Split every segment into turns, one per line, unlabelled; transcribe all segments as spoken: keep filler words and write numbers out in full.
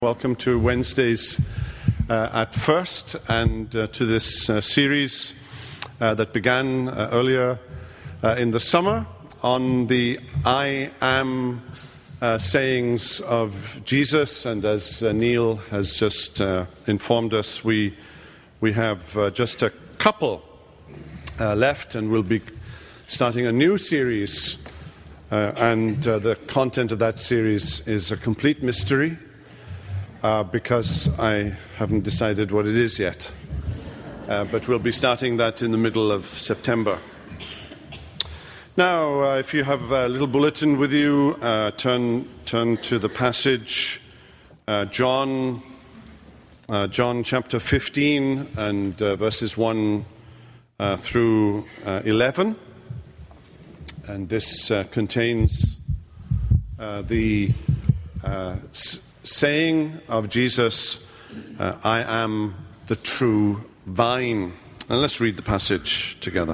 Welcome to Wednesdays uh, at First and uh, to this uh, series uh, that began uh, earlier uh, in the summer on the I am uh, sayings of Jesus. And as uh, Neil has just uh, informed us, we, we have uh, just a couple uh, left, and we'll be starting a new series. Uh, and uh, the content of that series is a complete mystery. Uh, because I haven't decided what it is yet. Uh, but we'll be starting that in the middle of September. Now, uh, if you have a little bulletin with you, uh, turn turn to the passage, uh, John, uh, John chapter fifteen and uh, verses one uh, through uh, eleven. And this uh, contains uh, the uh, s- saying of Jesus, uh, I am the true vine. And let's read the passage together.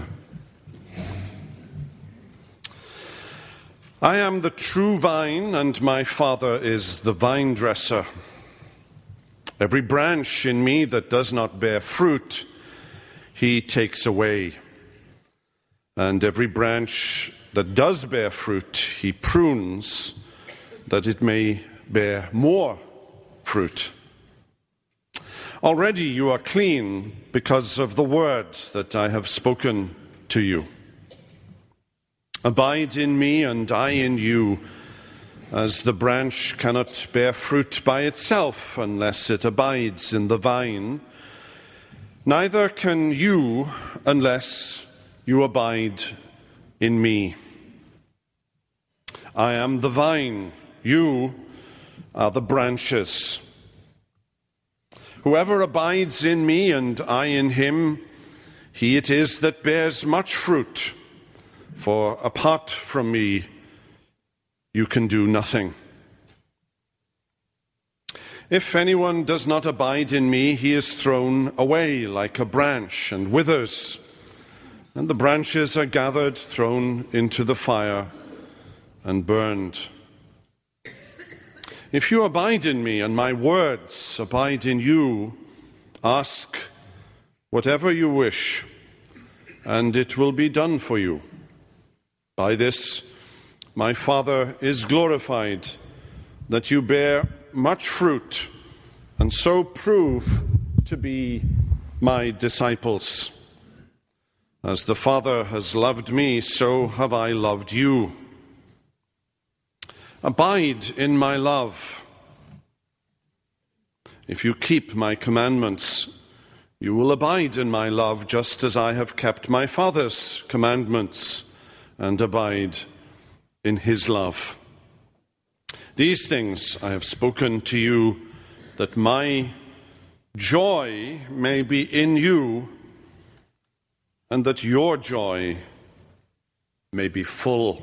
I am the true vine, and my Father is the vine dresser. Every branch in me that does not bear fruit, he takes away. And every branch that does bear fruit, he prunes, that it may bear more fruit. Already you are clean because of the word that I have spoken to you. Abide in me and I in you, as the branch cannot bear fruit by itself unless it abides in the vine. Neither can you unless you abide in me. I am the vine, you are the branches. Whoever abides in me and I in him, he it is that bears much fruit. For apart from me, you can do nothing. If anyone does not abide in me, he is thrown away like a branch and withers, and the branches are gathered, thrown into the fire, and burned. If you abide in me and my words abide in you, ask whatever you wish, and it will be done for you. By this my Father is glorified, that you bear much fruit, and so prove to be my disciples. As the Father has loved me, so have I loved you. Abide in my love. If you keep my commandments, you will abide in my love, just as I have kept my Father's commandments and abide in his love. These things I have spoken to you, that my joy may be in you, and that your joy may be full.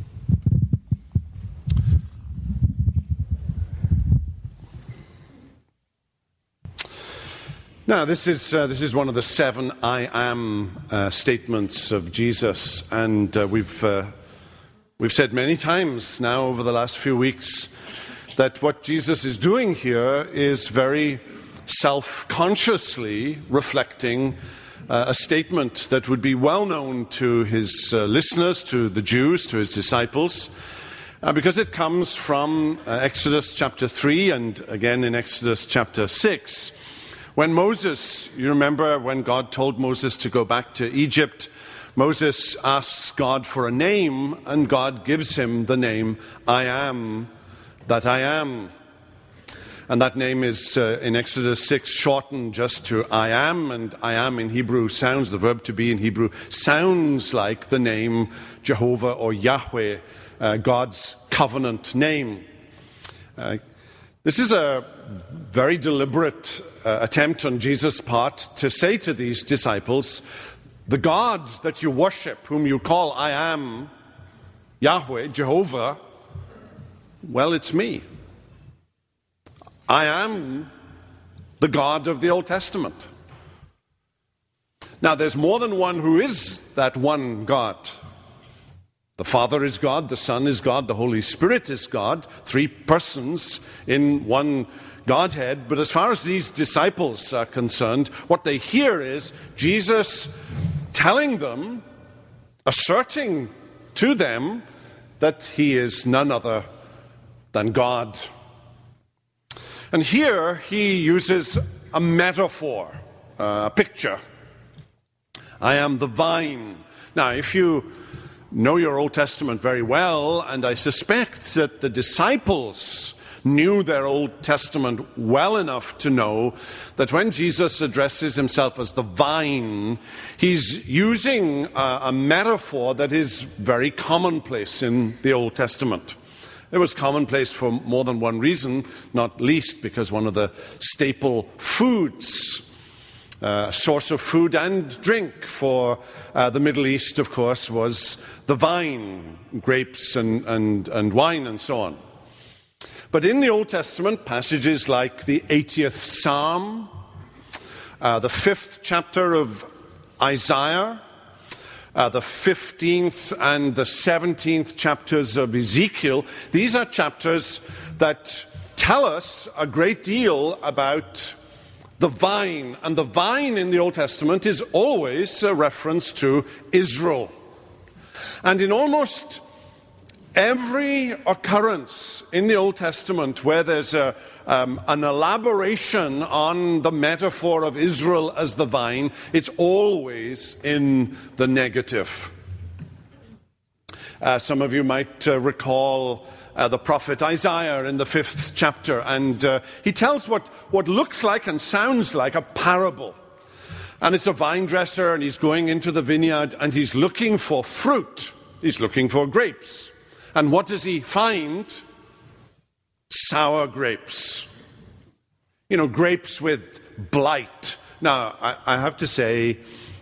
Now, this is uh, this is one of the seven I am uh, statements of Jesus, and uh, we've uh, we've said many times now over the last few weeks that what Jesus is doing here is very self-consciously reflecting uh, a statement that would be well known to his uh, listeners, to the Jews, to his disciples, uh, because it comes from uh, Exodus chapter three and again in Exodus chapter six. When Moses, you remember when God told Moses to go back to Egypt, Moses asks God for a name, and God gives him the name, I am that I am. And that name is, uh, in Exodus six, shortened just to I am, and I am in Hebrew sounds, the verb to be in Hebrew, sounds like the name Jehovah or Yahweh, uh, God's covenant name. Uh, This is a very deliberate uh, attempt on Jesus' part to say to these disciples, the God that you worship, whom you call I am, Yahweh, Jehovah, well, it's me. I am the God of the Old Testament. Now, there's more than one who is that one God. The Father is God, the Son is God, the Holy Spirit is God, three persons in one Godhead. But as far as these disciples are concerned, what they hear is Jesus telling them, asserting to them that he is none other than God. And here he uses a metaphor, uh, a picture. I am the vine. Now, if you know your Old Testament very well, and I suspect that the disciples knew their Old Testament well enough to know that when Jesus addresses himself as the vine, he's using a, a metaphor that is very commonplace in the Old Testament. It was commonplace for more than one reason, not least because one of the staple foods, uh, source of food and drink for uh, the Middle East, of course, was the vine, grapes and, and, and wine and so on. But in the Old Testament, passages like the eightieth Psalm, uh, the fifth chapter of Isaiah, uh, the fifteenth and the seventeenth chapters of Ezekiel, these are chapters that tell us a great deal about the vine. And the vine in the Old Testament is always a reference to Israel. And in almost every occurrence in the Old Testament where there's a, um, an elaboration on the metaphor of Israel as the vine, it's always in the negative. Uh, some of you might uh, recall uh, the prophet Isaiah in the fifth chapter, and uh, he tells what, what looks like and sounds like a parable. And it's a vine dresser, and he's going into the vineyard, and he's looking for fruit. He's looking for grapes. And what does he find? Sour grapes. You know, grapes with blight. Now, I, I have to say,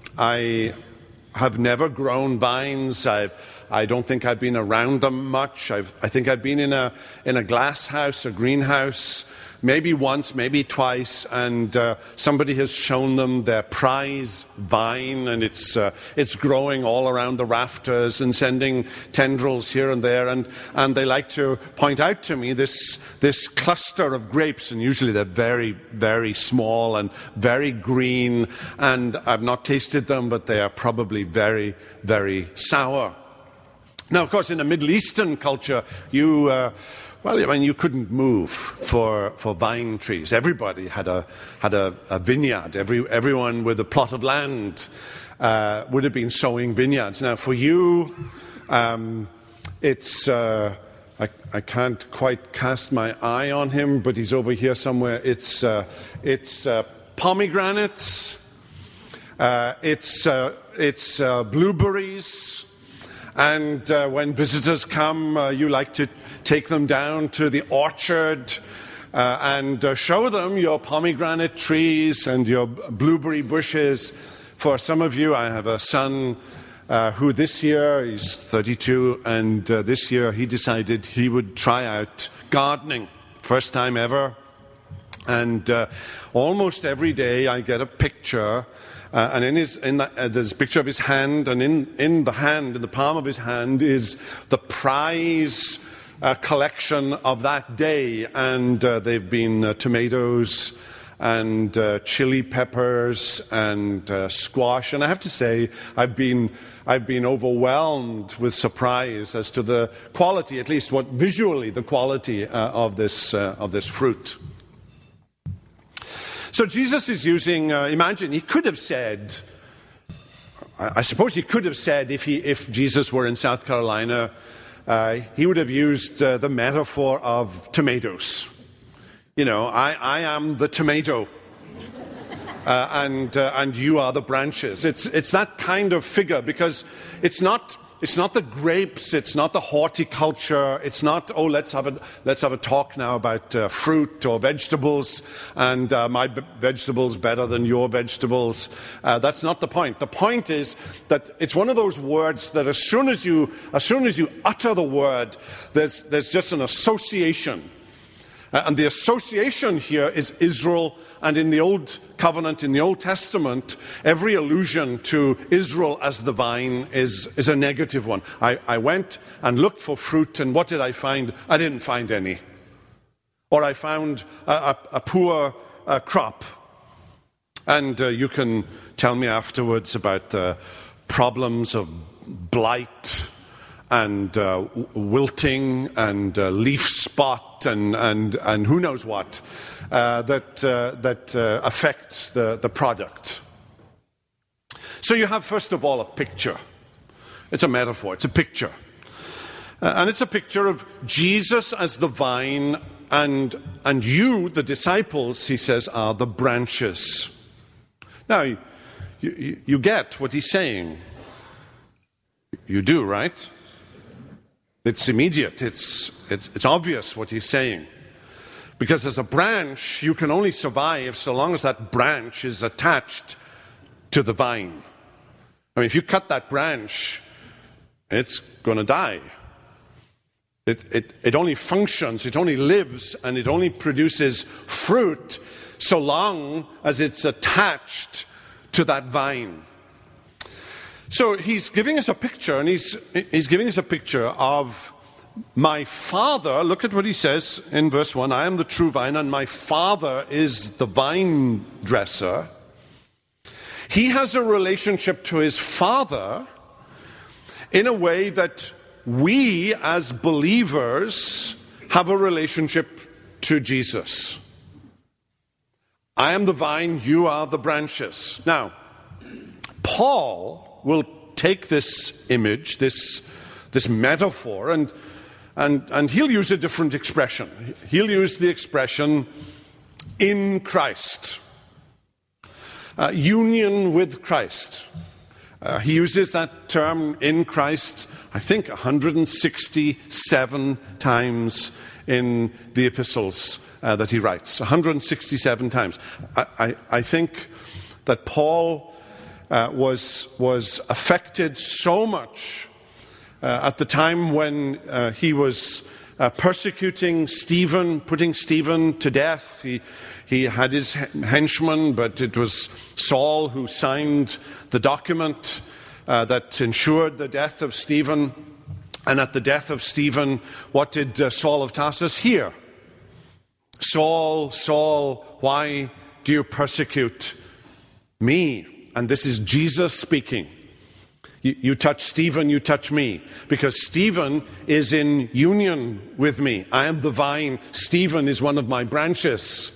I have never grown vines. I've, I don't think I've been around them much. I've, I think I've been in a, in a glass house, a greenhouse, maybe once, maybe twice, and uh, somebody has shown them their prize vine, and it's uh, it's growing all around the rafters and sending tendrils here and there, and, and they like to point out to me this this cluster of grapes, and usually they're very, very small and very green, and I've not tasted them, but they are probably very, very sour. Now, of course, in a Middle Eastern culture, you... Uh, Well, I mean, you couldn't move for, for vine trees. Everybody had a had a, a vineyard. Every everyone with a plot of land uh, would have been sowing vineyards. Now, for you, um, it's uh, I, I can't quite cast my eye on him, but he's over here somewhere. It's uh, it's uh, pomegranates. Uh, it's uh, it's uh, blueberries. And uh, when visitors come, uh, you like to take them down to the orchard uh, and uh, show them your pomegranate trees and your blueberry bushes. For some of you, I have a son uh, who this year, he's thirty-two, and uh, this year he decided he would try out gardening. First time ever. And uh, almost every day I get a picture. Uh, and in his, in the, uh, there's a picture of his hand, and in, in the hand, in the palm of his hand, is the prize uh, collection of that day. And uh, they've been uh, tomatoes and uh, chili peppers and uh, squash. And I have to say, I've been I've been overwhelmed with surprise as to the quality, at least what visually the quality uh, of this uh, of this fruit. So Jesus is using, uh, imagine, he could have said, I, I suppose he could have said, if he, if Jesus were in South Carolina, uh, he would have used uh, the metaphor of tomatoes. You know, I, I am the tomato, uh, and uh, and you are the branches. It's it's that kind of figure, because it's not. It's not the grapes, it's not the horticulture, it's not, oh, let's have a, let's have a talk now about uh, fruit or vegetables, and uh, my b- vegetables better than your vegetables. Uh, that's not the point. The point is that it's one of those words that as soon as you, as soon as you utter the word, there's, there's just an association. Uh, and the association here is Israel, and in the Old Covenant, in the Old Testament, every allusion to Israel as the vine is, is a negative one. I, I went and looked for fruit, and what did I find? I didn't find any. Or I found a, a, a poor uh, crop. And uh, you can tell me afterwards about the problems of blight and uh, wilting and uh, leaf spot and, and, and who knows what uh, that, uh, that uh, affect the, the product. So you have, first of all, a picture. It's a metaphor. It's a picture. Uh, and it's a picture of Jesus as the vine, and, and you, the disciples, he says, are the branches. Now, you, you, you get what he's saying. You do, right? It's immediate. It's, it's, it's obvious what he's saying. Because as a branch, you can only survive so long as that branch is attached to the vine. I mean, if you cut that branch, it's going to die. It, it, it only functions, it only lives, and it only produces fruit so long as it's attached to that vine. So he's giving us a picture, and he's, he's giving us a picture of my Father. Look at what he says in verse one. I am the true vine, and my Father is the vine dresser. He has a relationship to his Father in a way that we as believers have a relationship to Jesus. I am the vine, you are the branches. Now, Paul will take this image, this, this metaphor, and, and, and he'll use a different expression. He'll use the expression in Christ. Uh, union with Christ. Uh, he uses that term in Christ, I think, one hundred sixty-seven times in the epistles uh, that he writes. one hundred sixty-seven times. I, I, I think that Paul uh, was, was affected so much uh, at the time when uh, he was uh, persecuting Stephen, putting Stephen to death. He, he had his henchmen, but it was Saul who signed the document uh, that ensured the death of Stephen. And at the death of Stephen, what did uh, Saul of Tarsus hear? Saul, Saul, why do you persecute me? And this is Jesus speaking. You, you touch Stephen, you touch me. Because Stephen is in union with me. I am the vine. Stephen is one of my branches.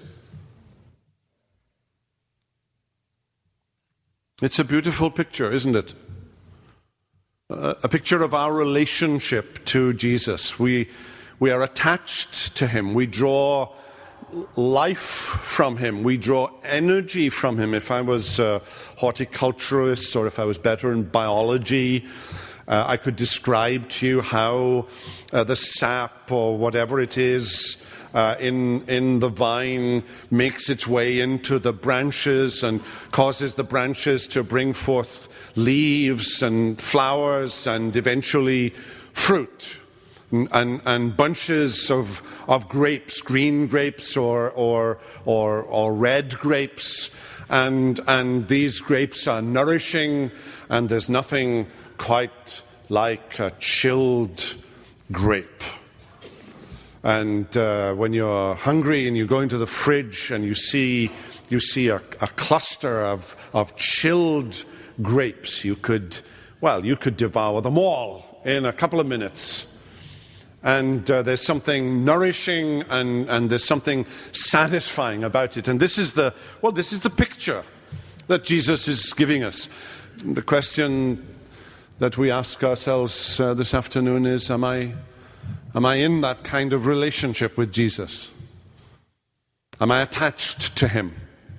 It's a beautiful picture, isn't it? Uh, a picture of our relationship to Jesus. We, we are attached to him. We draw life from him. We draw energy from him. If I was a horticulturist, or if I was better in biology, uh, I could describe to you how uh, the sap or whatever it is Uh, in, in the vine makes its way into the branches and causes the branches to bring forth leaves and flowers and eventually fruit and, and, and bunches of, of grapes, green grapes or, or, or, or red grapes. And, and these grapes are nourishing, and there's nothing quite like a chilled grape. And uh, when you're hungry and you go into the fridge and you see you see a, a cluster of, of chilled grapes, you could, well, you could devour them all in a couple of minutes. And uh, there's something nourishing and, and there's something satisfying about it. And this is the, well, this is the picture that Jesus is giving us. The question that we ask ourselves uh, this afternoon is, am I... Am I in that kind of relationship with Jesus? Am I attached to him?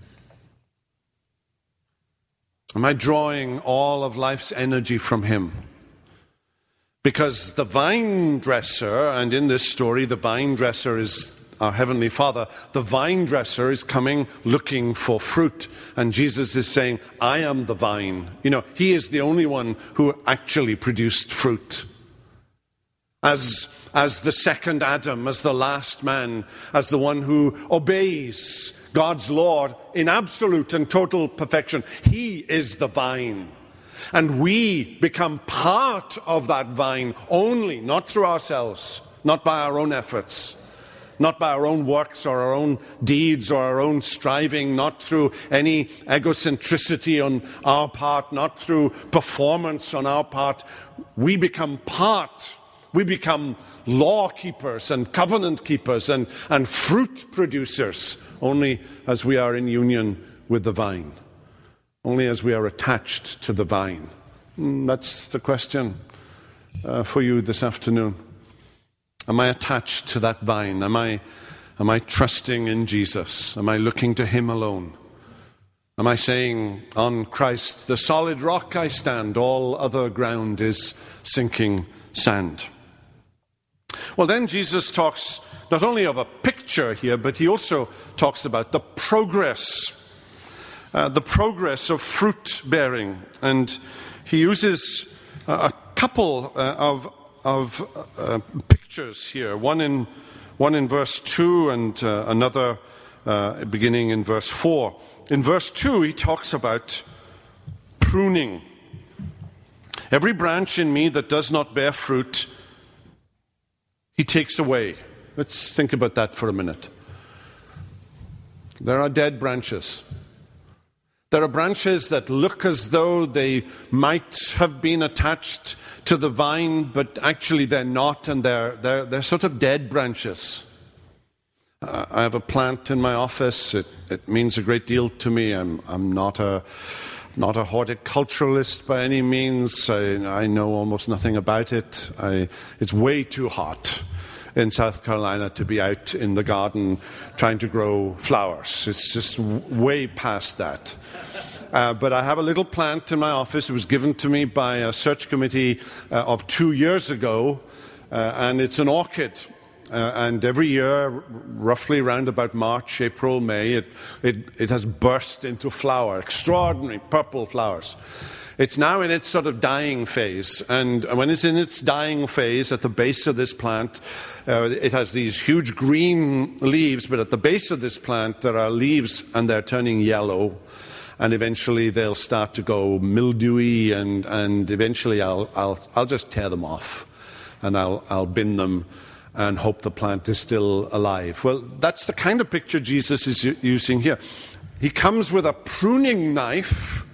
Am I drawing all of life's energy from him? Because the vine dresser, and in this story the vine dresser is our Heavenly Father, the vine dresser is coming looking for fruit. And Jesus is saying, I am the vine. You know, he is the only one who actually produced fruit. As, as the second Adam, as the last man, as the one who obeys God's law in absolute and total perfection. He is the vine. And we become part of that vine only, not through ourselves, not by our own efforts, not by our own works or our own deeds or our own striving, not through any egocentricity on our part, not through performance on our part. We become part, we become law keepers and covenant keepers and, and fruit producers only as we are in union with the vine, only as we are attached to the vine. And that's the question uh, for you this afternoon. Am I attached to that vine? Am I, am I trusting in Jesus? Am I looking to him alone? Am I saying, on Christ, the solid rock I stand, all other ground is sinking sand? Well, then Jesus talks not only of a picture here, but he also talks about the progress, uh, the progress of fruit bearing. And he uses uh, a couple uh, of of uh, pictures here, one in one in verse two and uh, another uh, beginning in verse four. In verse two, he talks about pruning. Every branch in me that does not bear fruit, he takes away. Let's think about that for a minute. There are dead branches. There are branches that look as though they might have been attached to the vine, but actually they're not, and they're, they're, they're sort of dead branches. Uh, I have a plant in my office. It, it means a great deal to me. I'm, I'm not a, not a horticulturalist by any means. I, I know almost nothing about it. I, it's way too hot in South Carolina to be out in the garden trying to grow flowers. It's just way past that. Uh, but I have a little plant in my office. It was given to me by a search committee uh, of two years ago, uh, and it's an orchid. Uh, and every year, roughly around about March, April, May, it, it, it has burst into flower, extraordinary purple flowers. It's now in its sort of dying phase, and when it's in its dying phase, at the base of this plant, uh, it has these huge green leaves, but at the base of this plant there are leaves and they're turning yellow, and eventually they'll start to go mildewy, and, and eventually I'll, I'll, I'll just tear them off, and I'll, I'll bin them and hope the plant is still alive. Well, that's the kind of picture Jesus is using here. He comes with a pruning knife,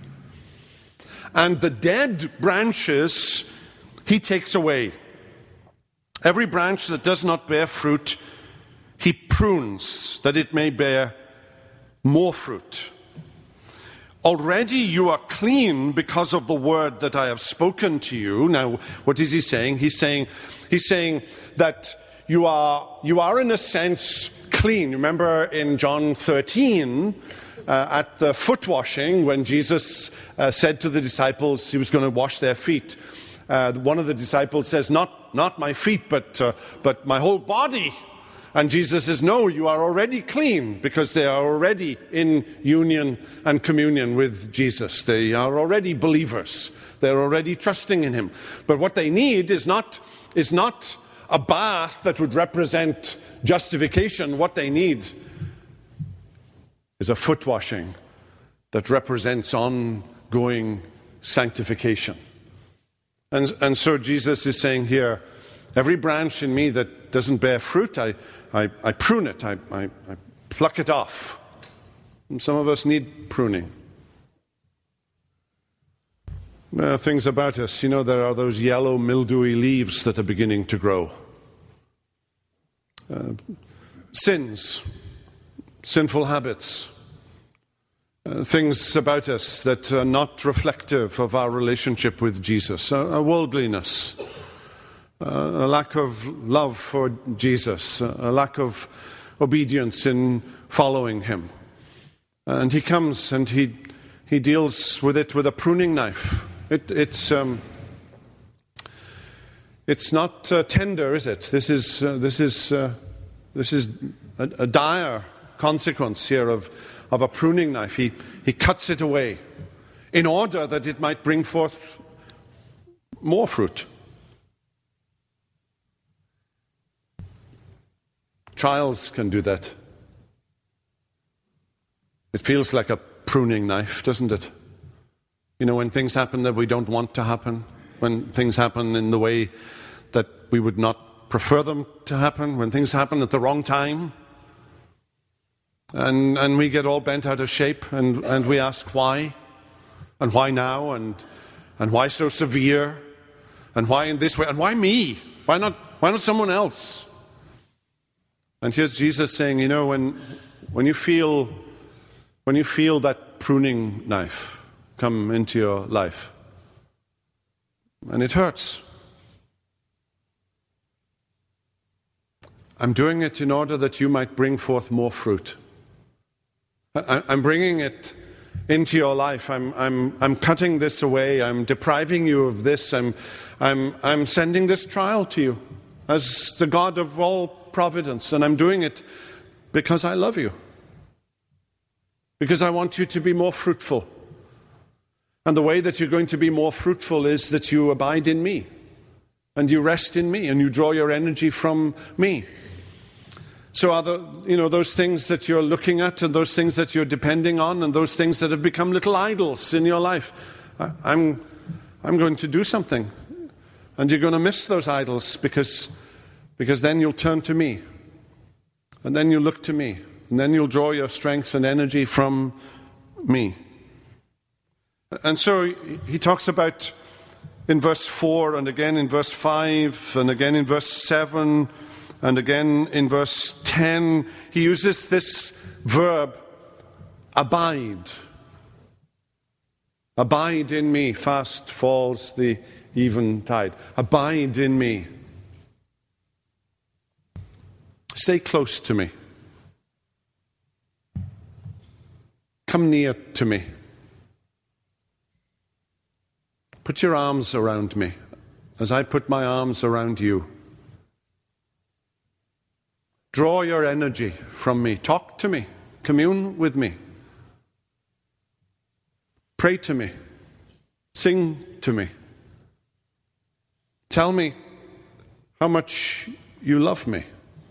and the dead branches he takes away. Every branch that does not bear fruit, he prunes, that it may bear more fruit. Already you are clean because of the word that I have spoken to you. Now, what is he saying? He's saying, he's saying that you are, you are in a sense clean. Remember in John thirteen, uh, at the foot washing, when Jesus uh, said to the disciples he was going to wash their feet. Uh, one of the disciples says, not, not my feet, but, uh, but my whole body. And Jesus says, no, you are already clean, because they are already in union and communion with Jesus. They are already believers. They're already trusting in him. But what they need is not, is not a bath that would represent justification. What they need is a foot washing that represents ongoing sanctification. And, and so Jesus is saying here, every branch in me that doesn't bear fruit, I, I, I prune it, I, I, I pluck it off. And some of us need pruning. There are things about us, you know, there are those yellow, mildewy leaves that are beginning to grow. Uh, sins, sinful habits, uh, things about us that are not reflective of our relationship with Jesus, a, a worldliness. Uh, a lack of love for Jesus, a lack of obedience in following him. And he comes and he he deals with it with a pruning knife. It, it's um, it's not uh, tender, is it? This is uh, this is uh, this is a, a dire consequence here of of a pruning knife. He he cuts it away in order that it might bring forth more fruit. Trials can do that. It feels like a pruning knife, doesn't it? You know, when things happen that we don't want to happen, when things happen in the way that we would not prefer them to happen, when things happen at the wrong time. And, and we get all bent out of shape, and, and we ask why, and why now, and, and why so severe, and why in this way, and why me? Why not, why not someone else? And here's Jesus saying, you know, when, when you feel, when you feel that pruning knife come into your life, and it hurts, I'm doing it in order that you might bring forth more fruit. I'm bringing it into your life. I'm, I'm, I'm cutting this away. I'm depriving you of this. I'm, I'm, I'm sending this trial to you as the God of all providence. And I'm doing it because I love you. Because I want you to be more fruitful. And the way that you're going to be more fruitful is that you abide in me. And you rest in me. And you draw your energy from me. So are the, you know, those things that you're looking at and those things that you're depending on and those things that have become little idols in your life, I, I'm, I'm going to do something. And you're going to miss those idols because, because then you'll turn to me. And then you'll look to me. And then you'll draw your strength and energy from me. And so he talks about in verse four and again in verse five and again in verse seven and again in verse ten, he uses this verb, abide. Abide in me, fast falls the eventide. Abide in me. Stay close to me. Come near to me. Put your arms around me as I put my arms around you. Draw your energy from me. Talk to me. Commune with me. Pray to me. Sing to me. Tell me how much you love me.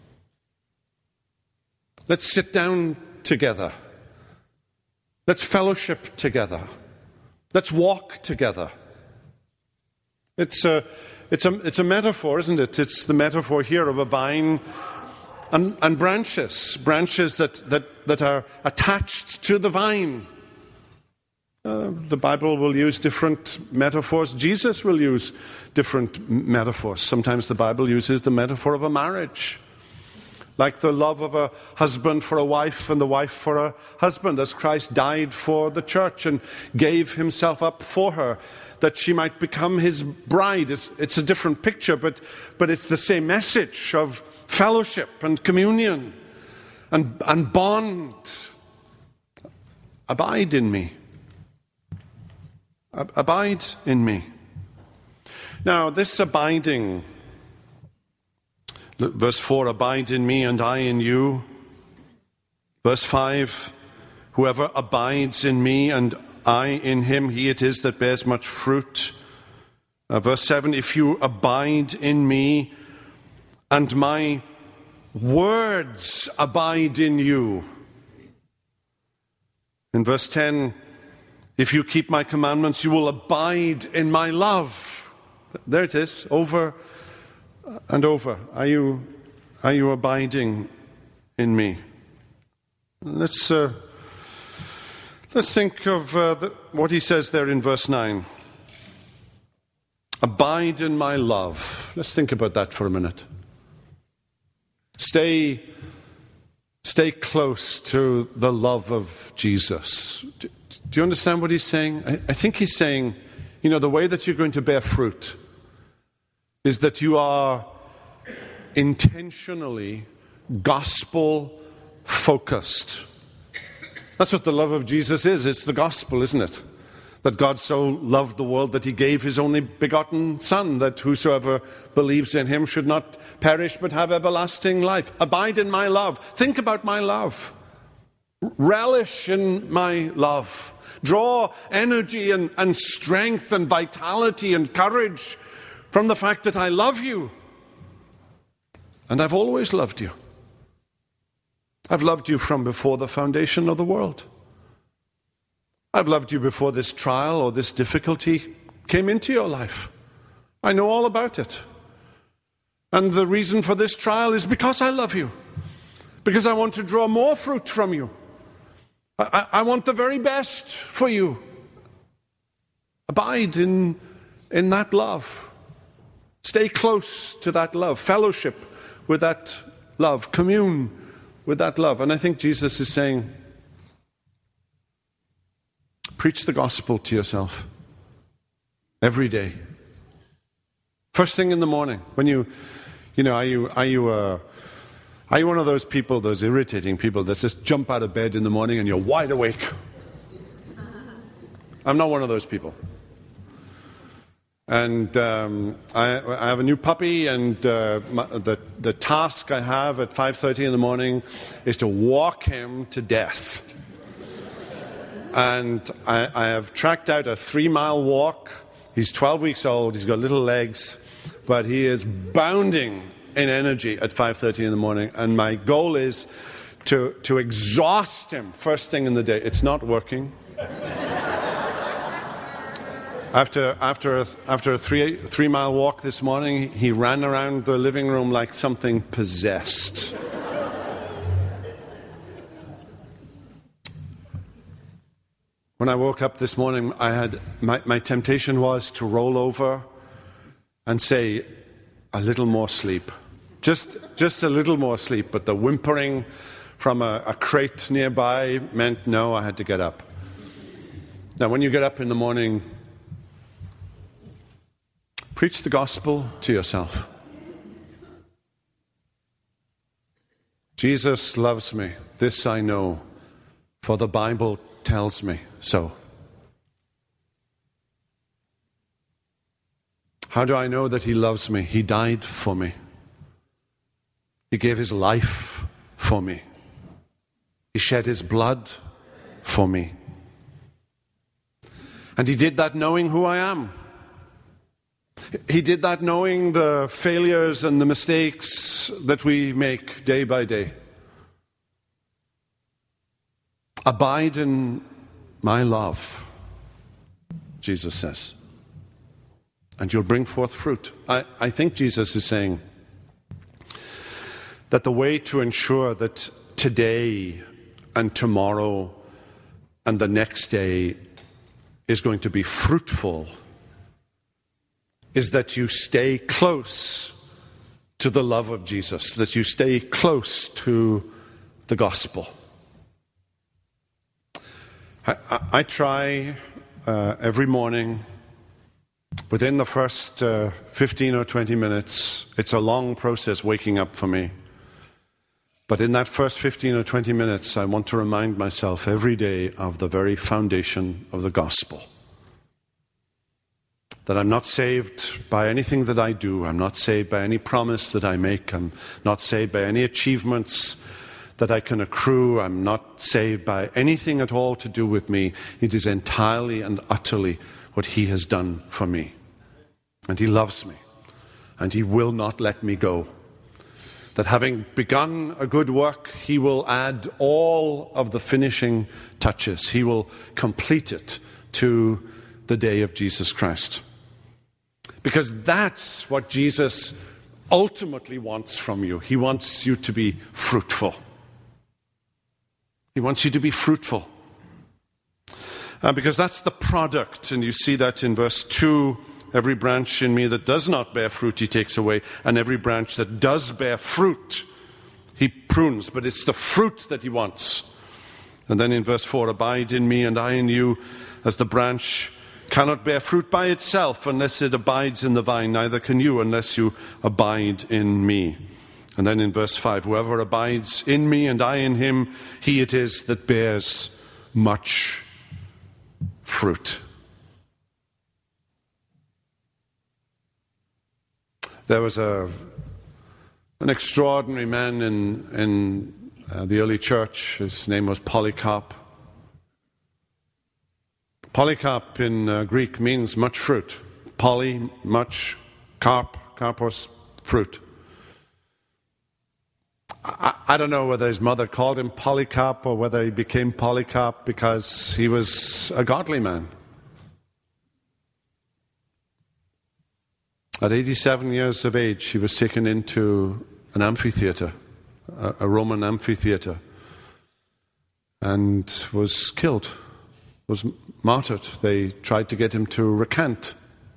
Let's sit down together. Let's fellowship together. Let's walk together. It's a, it's a, it's a metaphor, isn't it? It's the metaphor here of a vine and, and branches, branches that, that, that are attached to the vine. Uh, the Bible will use different metaphors. Jesus will use different metaphors. Sometimes the Bible uses the metaphor of a marriage, like the love of a husband for a wife and the wife for a husband, as Christ died for the church and gave himself up for her, that she might become his bride. It's, it's a different picture, but, but it's the same message of fellowship and communion and, and bond. Abide in me. Abide in me. Now, this abiding, verse four, abide in me and I in you. Verse five, whoever abides in me and I in him, he it is that bears much fruit. Uh, verse seven, if you abide in me and my words abide in you. In verse ten, if you keep my commandments, you will abide in my love. There it is, over and over. Are you, are you abiding in me? Let's, uh, let's think of uh, the, what he says there in verse nine. Abide in my love. Let's think about that for a minute. Stay, stay close to the love of Jesus. Do, do you understand what he's saying? I, I think he's saying, you know, the way that you're going to bear fruit is that you are intentionally gospel-focused. That's what the love of Jesus is. It's the gospel, isn't it? That God so loved the world that he gave his only begotten Son, that whosoever believes in him should not perish but have everlasting life. Abide in my love. Think about my love. Relish in my love. Draw energy and, and strength and vitality and courage from the fact that I love you. And I've always loved you. I've loved you from before the foundation of the world. I've loved you before this trial or this difficulty came into your life. I know all about it. And the reason for this trial is because I love you. Because I want to draw more fruit from you. I, I, I want the very best for you. Abide in, in that love. Stay close to that love. Fellowship with that love. Commune with that love. And I think Jesus is saying, preach the gospel to yourself every day. First thing in the morning, when you, you know, are you, are you, uh, are you one of those people, those irritating people that just jump out of bed in the morning and you're wide awake? I'm not one of those people. And um, I, I have a new puppy, and uh, my, the the task I have at five thirty in the morning is to walk him to death. And I, I have tracked out a three-mile walk. He's twelve weeks old. He's got little legs, but he is bounding in energy at five thirty in the morning. And my goal is to to exhaust him first thing in the day. It's not working. After after a, after a three three mile walk this morning, he ran around the living room like something possessed. When I woke up this morning, I had my, my temptation was to roll over and say, a little more sleep, just just a little more sleep. But the whimpering from a, a crate nearby meant no, I had to get up. Now, when you get up in the morning, preach the gospel to yourself. Jesus loves me. This I know, for the Bible tells me so. How do I know that he loves me? He died for me. He gave his life for me. He shed his blood for me. And he did that knowing who I am. He did that knowing the failures and the mistakes that we make day by day. Abide in my love, Jesus says, and you'll bring forth fruit. I, I think Jesus is saying that the way to ensure that today and tomorrow and the next day is going to be fruitful is that you stay close to the love of Jesus, that you stay close to the gospel. I, I, I try uh, every morning, within the first uh, fifteen or twenty minutes, it's a long process waking up for me. But in that first fifteen or twenty minutes, I want to remind myself every day of the very foundation of the gospel. That I'm not saved by anything that I do. I'm not saved by any promise that I make. I'm not saved by any achievements that I can accrue. I'm not saved by anything at all to do with me. It is entirely and utterly what he has done for me. And he loves me. And he will not let me go. That having begun a good work, he will add all of the finishing touches. He will complete it to the day of Jesus Christ. Because that's what Jesus ultimately wants from you. He wants you to be fruitful. He wants you to be fruitful. Uh, because that's the product, and you see that in verse two. Every branch in me that does not bear fruit, he takes away, and every branch that does bear fruit, he prunes. But it's the fruit that he wants. And then in verse four, abide in me and I in you, as the branch cannot bear fruit by itself unless it abides in the vine, neither can you unless you abide in me. And then in verse five, whoever abides in me and I in him, he it is that bears much fruit. There was a an extraordinary man in, in uh, the early church. His name was Polycarp. Polycarp in uh, Greek means much fruit. Poly, much, carp, carpos, fruit. I, I don't know whether his mother called him Polycarp or whether he became Polycarp because he was a godly man. At eighty-seven years of age, he was taken into an amphitheater, a, a Roman amphitheater, and was killed, was martyred. They tried to get him to recant.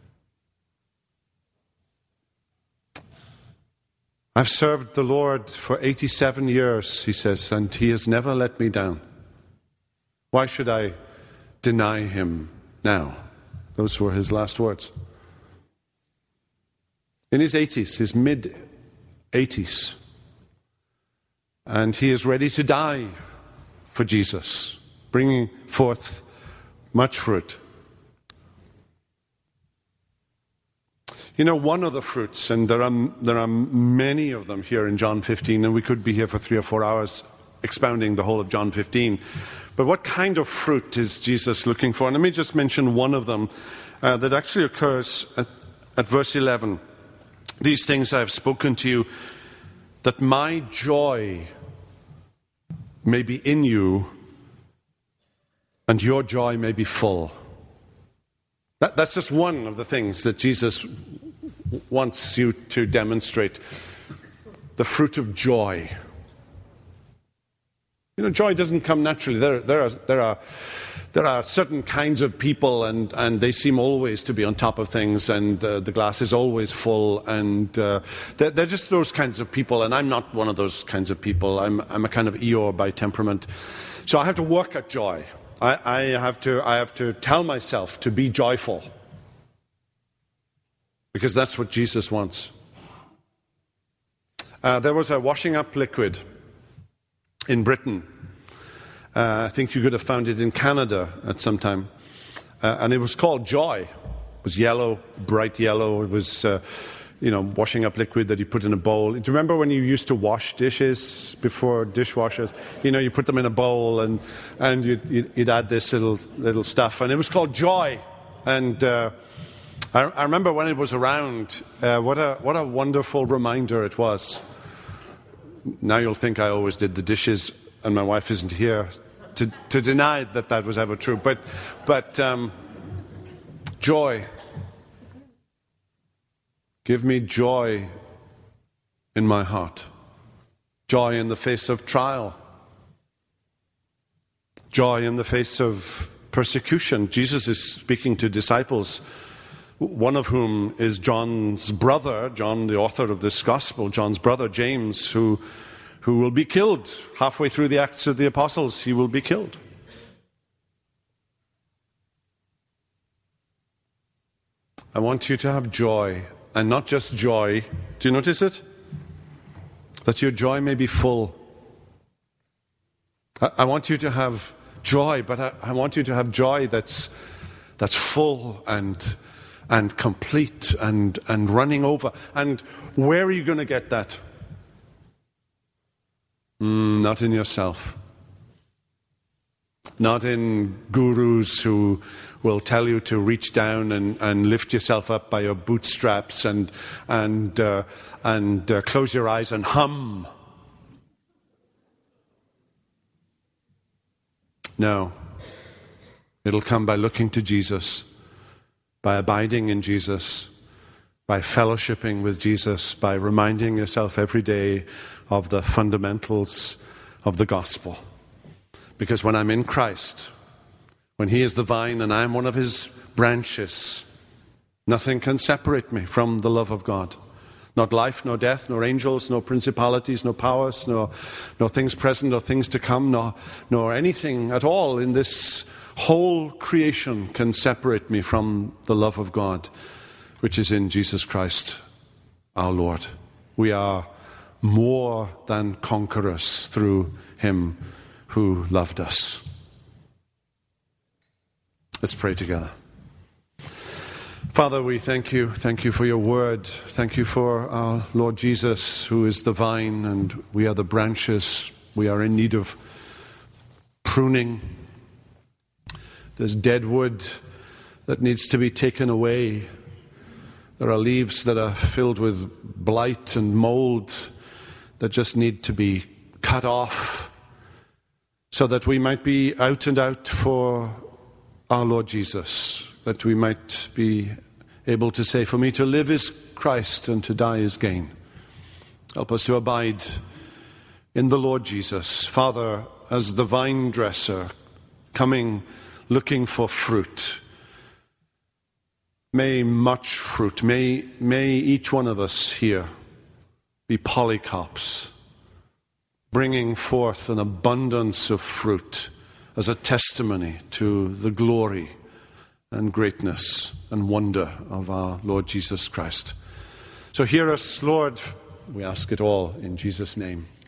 I've served the Lord for eighty-seven years, he says, and he has never let me down. Why should I deny him now? Those were his last words. In his eighties, his mid-eighties, and he is ready to die for Jesus, bringing forth much fruit. You know, one of the fruits, and there are, there are many of them here in John fifteen, and we could be here for three or four hours expounding the whole of John fifteen. But what kind of fruit is Jesus looking for? And let me just mention one of them uh, that actually occurs at, at verse eleven. These things I have spoken to you, that my joy may be in you, and your joy may be full. That, that's just one of the things that Jesus wants you to demonstrate. The fruit of joy. You know, joy doesn't come naturally. There, there, are, there, are, there are certain kinds of people, and, and they seem always to be on top of things, and uh, the glass is always full, and uh, they're, they're just those kinds of people, and I'm not one of those kinds of people. I'm, I'm a kind of Eeyore by temperament. So I have to work at joy. I, I, have to, I have to tell myself to be joyful, because that's what Jesus wants. Uh, there was a washing up liquid in Britain. Uh, I think you could have found it in Canada at some time. Uh, and it was called Joy. It was yellow, bright yellow. It was, uh, you know, washing up liquid that you put in a bowl. Do you remember when you used to wash dishes before dishwashers? You know, you put them in a bowl and, and you'd, you'd, you'd add this little, little stuff. And it was called Joy. And uh, I, I remember when it was around, uh, what a what a wonderful reminder it was. Now you'll think I always did the dishes, and my wife isn't here to, to deny that that was ever true. But, but um, joy. Give me joy in my heart. Joy in the face of trial. Joy in the face of persecution. Jesus is speaking to disciples, one of whom is John's brother, John, the author of this gospel, John's brother James, who, who will be killed halfway through the Acts of the Apostles. He will be killed. I want you to have joy, and not just joy. Do you notice it? That your joy may be full. I, I want you to have joy, but I, I want you to have joy that's that's full and and complete and, and running over. And where are you going to get that? Mm, not in yourself. Not in gurus who will tell you to reach down and, and lift yourself up by your bootstraps and, and, uh, and uh, close your eyes and hum. No. It'll come by looking to Jesus, by abiding in Jesus, by fellowshipping with Jesus, by reminding yourself every day of the fundamentals of the gospel. Because when I'm in Christ, when He is the vine and I am one of His branches, nothing can separate me from the love of God. Not life, nor death, nor angels, nor principalities, nor powers, nor, nor things present, nor things to come, nor, nor anything at all in this whole creation can separate me from the love of God, which is in Jesus Christ our Lord. We are more than conquerors through Him who loved us. Let's pray together. Father, we thank you. Thank you for your word. Thank you for our Lord Jesus, who is the vine, and we are the branches. We are in need of pruning. There's dead wood that needs to be taken away. There are leaves that are filled with blight and mold that just need to be cut off so that we might be out and out for our Lord Jesus, that we might be able to say, for me to live is Christ and to die is gain. Help us to abide in the Lord Jesus. Father, as the vine dresser, coming, looking for fruit, may much fruit, may, may each one of us here be polycarps, bringing forth an abundance of fruit as a testimony to the glory and greatness and wonder of our Lord Jesus Christ. So hear us, Lord. We ask it all in Jesus' name.